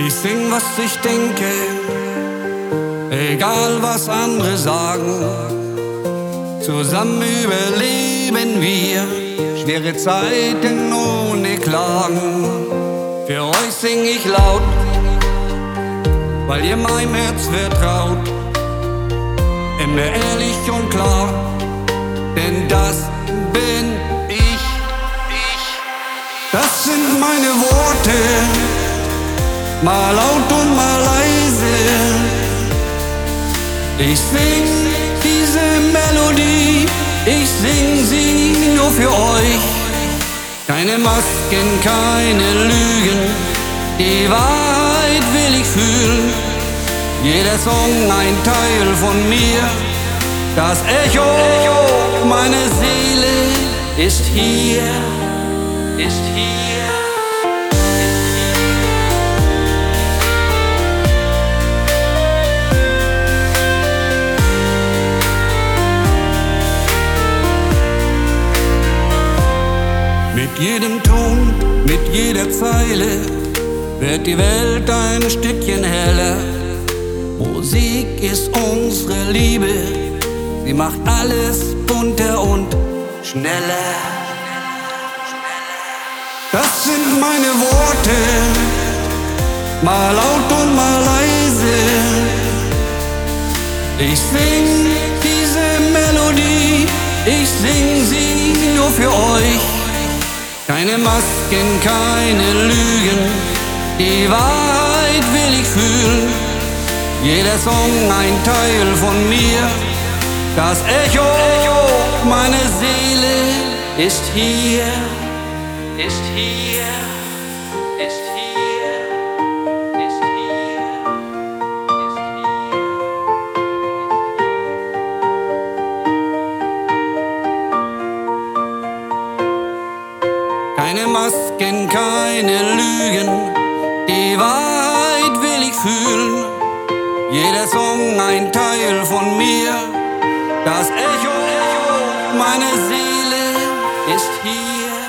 Ich sing, was ich denke, egal was andere sagen. Zusammen überleben wir schwere Zeiten ohne Klagen. Für euch sing ich laut, weil ihr meinem Herz vertraut. Immer ehrlich und klar, denn das bin ich. Das sind meine Worte, mal laut und mal leise. Ich sing diese Melodie, ich sing sie nur für euch. Keine Masken, keine Lügen, die Wahrheit will ich fühlen. Jeder Song ein Teil von mir, das Echo meiner Seele ist hier, ist hier. Mit jedem Ton, mit jeder Zeile wird die Welt ein Stückchen heller. Musik ist unsere Liebe, sie macht alles bunter und schneller. Das sind meine Worte, mal laut und mal leise. Ich sing diese Melodie, ich sing sie nur für euch. Keine Masken, keine Lügen, die Wahrheit will ich fühlen. Jeder Song ein Teil von mir, das Echo meiner Seele ist hier, ist hier, ist hier, ist hier, ist hier. Keine Masken, keine Lügen, die Wahrheit will ich fühlen. Jeder Song ein Teil von mir, das Echo meiner Seele ist hier.